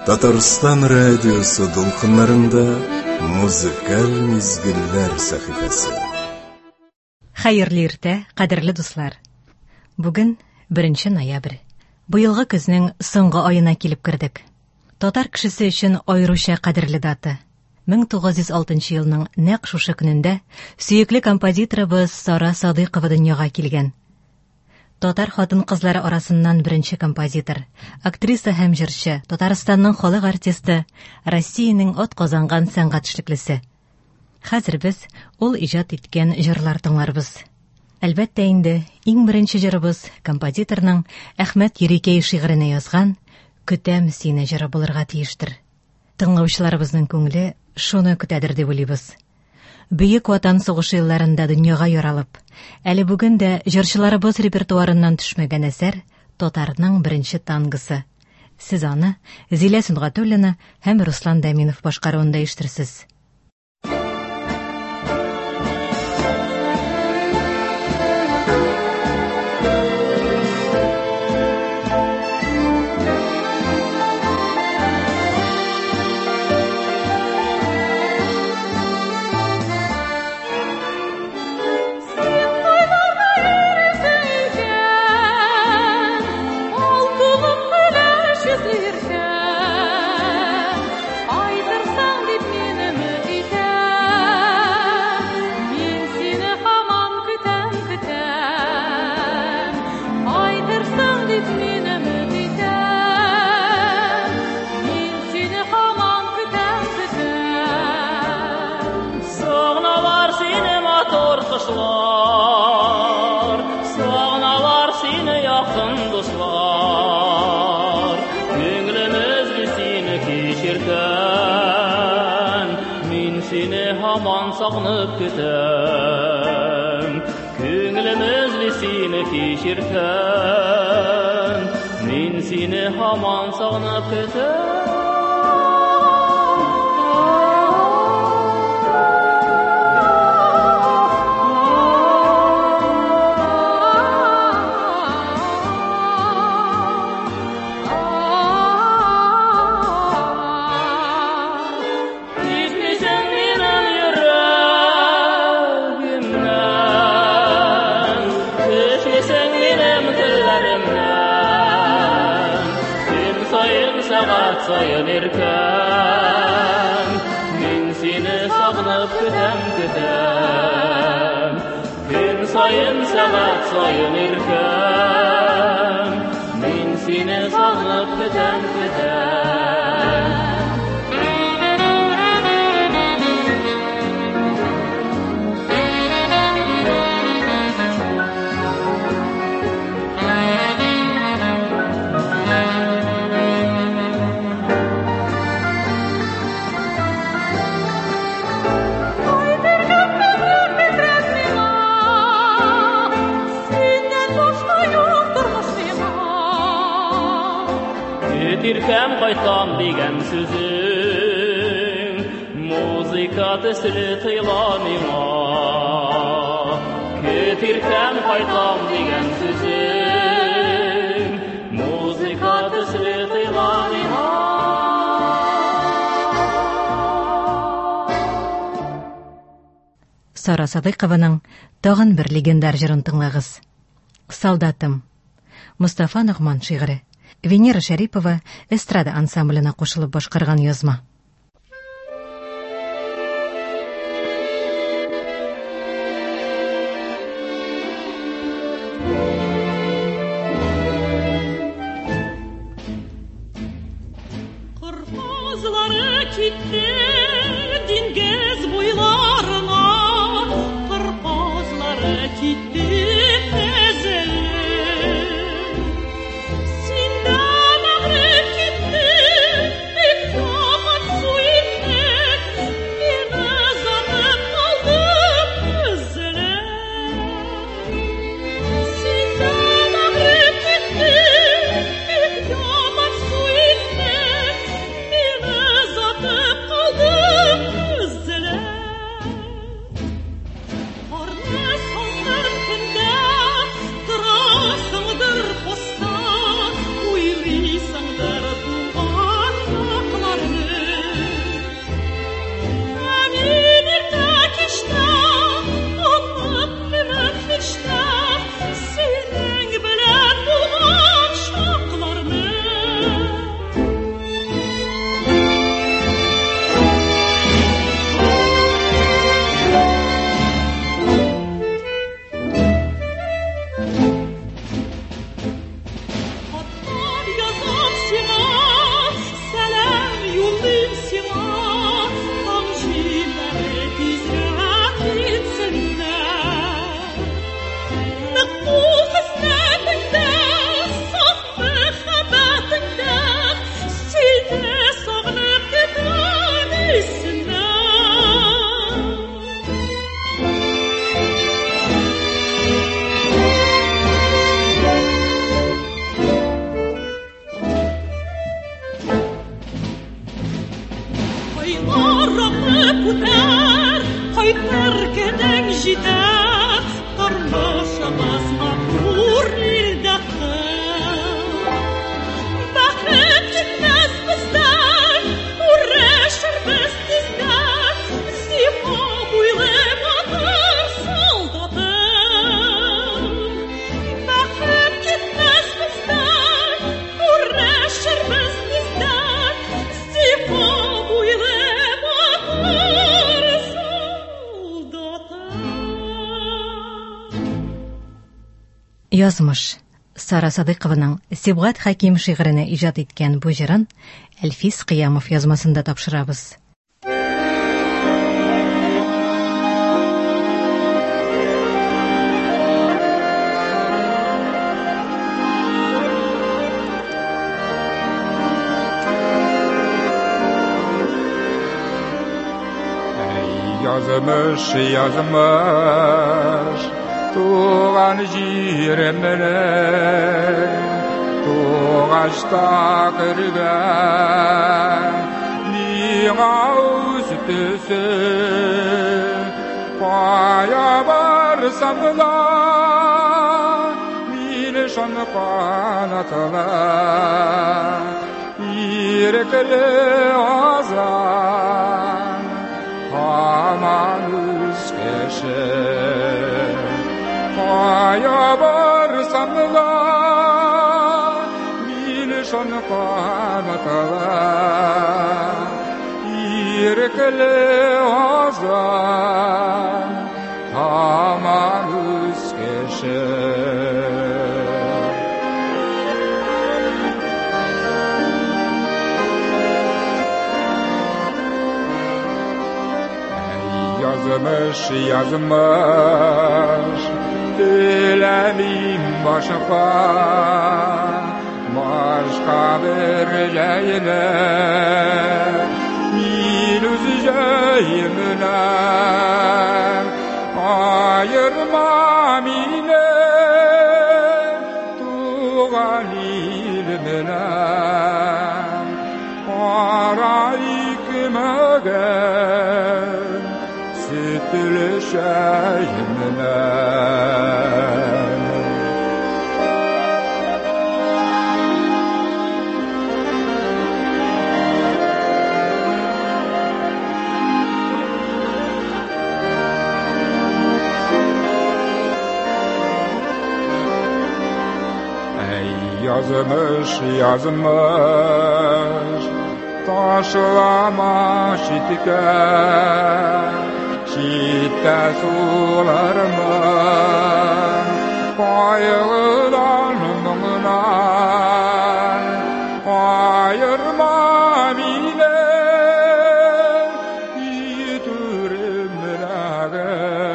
Татарстан радиосы долқынларында музыкаль мизгилләр сәхифәсе. Хәерле иртә, кадерле дуслар. Бүген 1 ноябрь. Быелгы көзнең соңгы аена килеп кердек. Татар кешесе өчен аеруча кадерле дата. 1906 елның нәкъ шушы көнендә сөекле композиторыбыз Сара Садыйкова дөньяга килгән. Татар хатын-кызлары арасыннан беренче композитор, актриса һәм җырчы, Татарстанның халык артисты, Россиянең атказанган сәнгать эшлеклесе. Хәзер без ул иҗат иткән җырлар тыңларбыз. Әлбәттә инде, иң беренче җырыбыз композиторның Әхмәт Йөрикәй шигыренә язган «Көтәм сине» җыры булырга тиештер. Тыңлаучыларыбызның күңеле шуны көтәдер дип уйлыйбыз. Бөек Ватан сугышы елларында дөньяга яралып, әле бүген дә җырчыларыбыз репертуарыннан төшмәгән әсәр Татарның беренче тангысы. Сез аны Зилә Сунгатуллина һәм Руслан Даминов башкаруында ишетерсез. Сагналар сине якын дуслар, күңелемез сине кичерткән, мин сине һаман сагынып көтәм. Күңелемез сине кичерткән, мин сине һаман сагынып көтәм. Sayın erkən, min seni sağınıb kötəm. Gün sayın saat sayın erkən, min seni sağınıb kötəm. Көтиркәм кайтам дигән сүзең, музыка төсле тойыла миңа. Көтиркәм кайтам дигән сүзең, музыка төсле тойыла миңа. Сара Садыйкованың тагын бер легендар җырын тыңлагыз. Солдатым. Мустафа Ногман шигыре. Венера Шәрипова эстрада ансамблена кушылып башкарган язма. Кырпазлары китте диңгез буйларына, кырпазлары китте Arna sallar Boylarımı kutar, Haytar kedeng jiter, Tarlaşamaz mağrur ildatır. Bakıp gitmez bizden, Uğraşır biz sizden, Zifa buylamadır soldatım. Bakıp gitmez bizden, Uğraşır biz sizden, Zifa buylamadır soldatım. Язмыш. Сара Садыйкованың Сибгат Хаким шигырене иҗат иткән бу җырын Әлфис Кыямов язмасында тапшырабыз. Yazmış, yazmış, tuğan jiremene, tuğaçta kırgan, liğa üstüsü, paya varsam da, milşan kanatla, irekli azan, aman üskeşe, paya varsam da, milşan kanatla, irekli azan, aman üskeşe. Yazmış, yazmış, dilerim başka, başka bir şeyle, min üzeceğimle, ayırma mine, tuğan ilmine, arayıkmege, Sütülüşeyimle Ey yazmış, yazmış, taşlama şitike, şitte sularımı, payıdan mınar, ayırma mine, yitürümlere,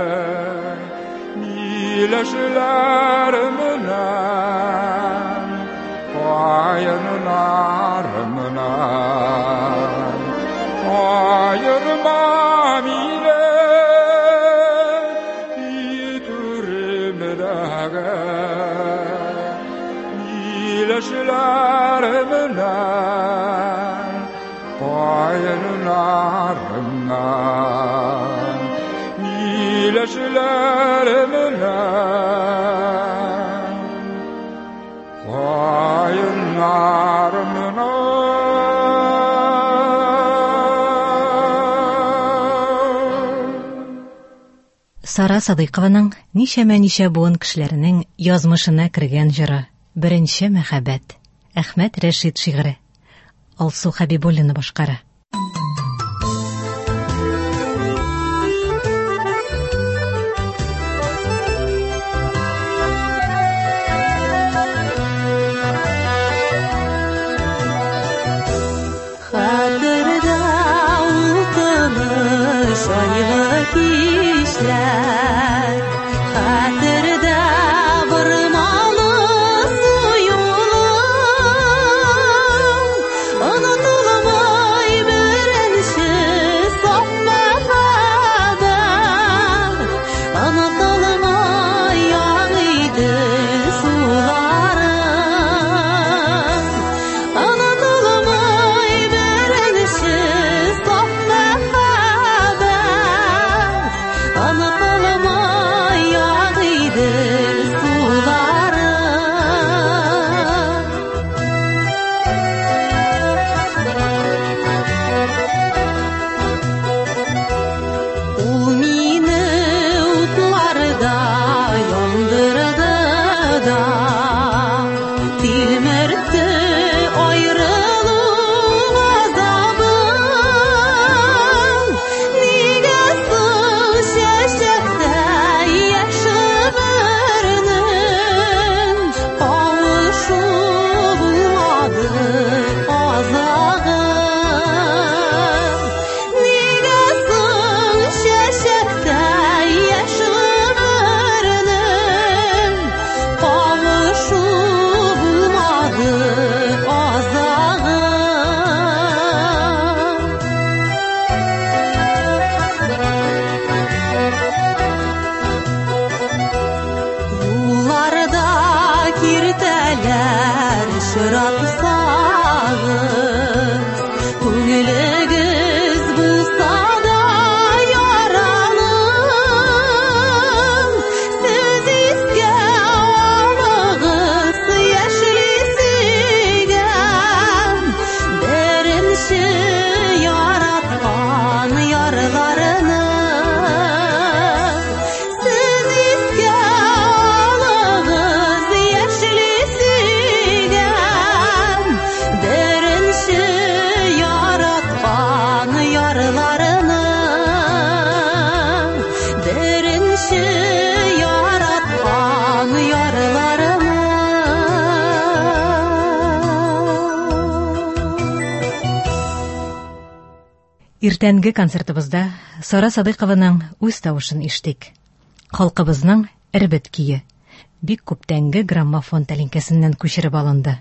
mileşlerimine, ayırlarımına, ayırma mine, mileşlerimle, payınlarımla, mileşlerimle, payınlarımla. Сара Садыйкованың ничәмә буын кешеләренең язмышына кергән җыры «Беренче мәхәббәт». Әхмәт Рәшид шигыре. Алсу Хәбибуллина башкара. Хәтердә ултырыш айлы кичләр, хәтердә бормалы суюлым, онытылмай беренче саф мәхәббәт, онытылмай яңыйды суларым, онытылмай беренче саф Иртәнге концертыбызда Сара Садыйкованың үз тавышын иштик. Халкыбызның эрбет кие. Бик күптәнге граммофон тәлинкәсеннән күчереп алынды.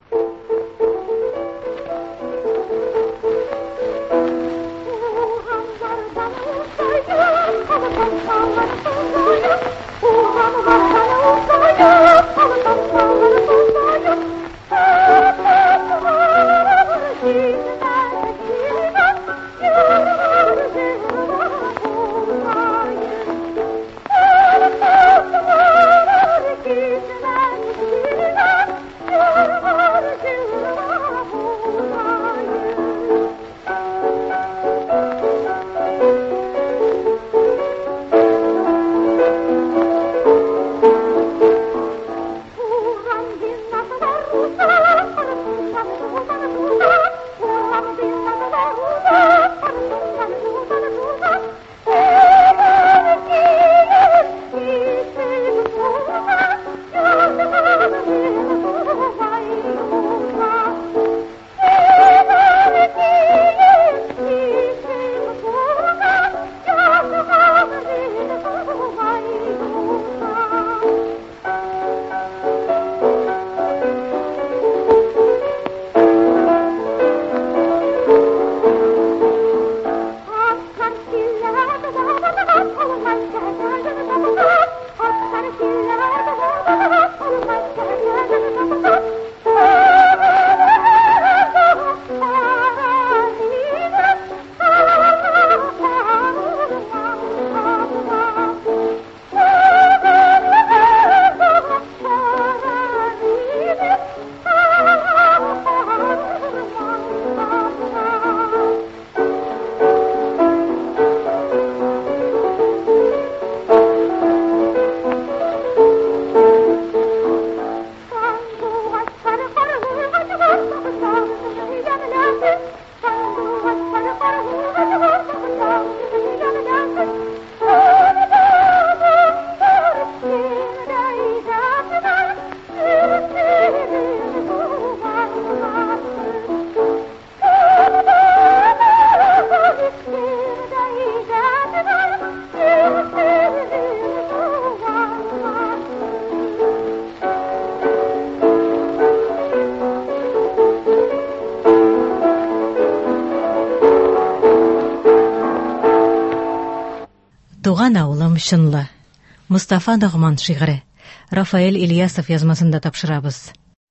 Туган авылым шынлы. Мустафа Нагъман шигъре. Рафаэль Ильясов язмасында тапшырабыз.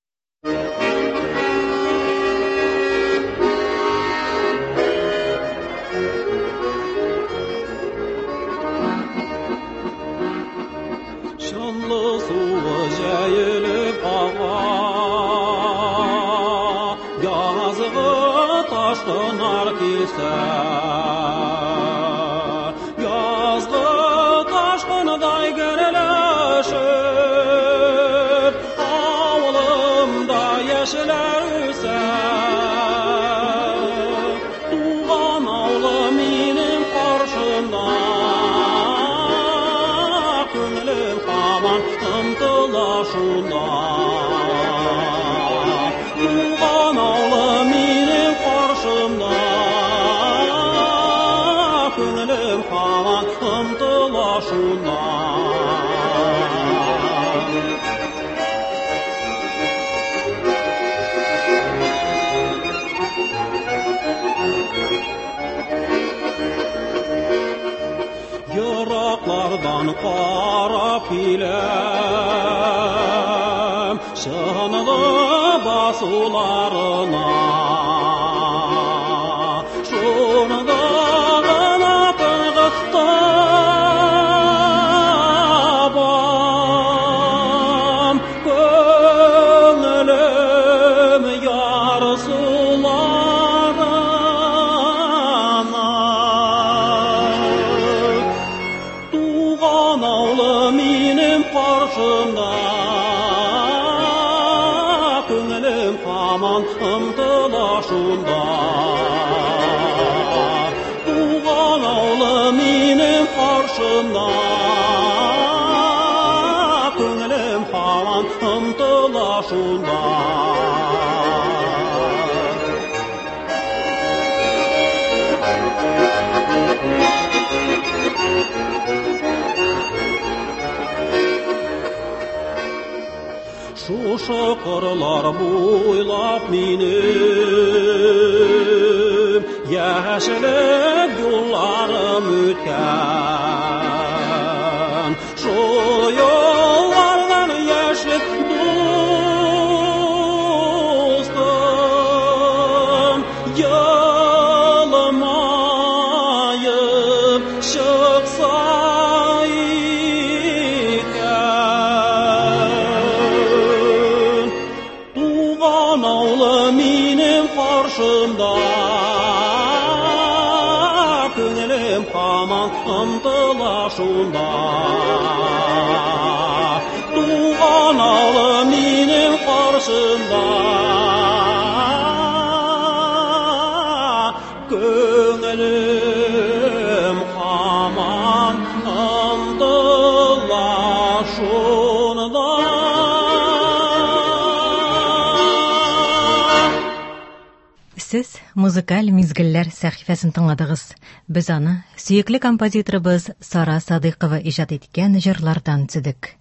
Шынлы суы жәйіліп ағва, язғы ташқынар келсе. Yıraklardan qarap iləm şanlı basularına şundan tabam gönlüm yarsularına tuğan ağlım inim qarşımda gönlüm aman ımtılar шықырлар бойлап менің яшілік юлларым өткен шойылардан яшілік достым йылымайып шықса екен туған аулы менің қаршымда көңілім қаман ынтылашуында туған аулы менің қаршымда көңілім қаман ынтылашуында. Сез музыкаль мизгелләр сәхифәсен тыңладыгыз. Без аны сөекле композиторыбыз Сара Садыйкова иҗат иткән җырлардан төзедек.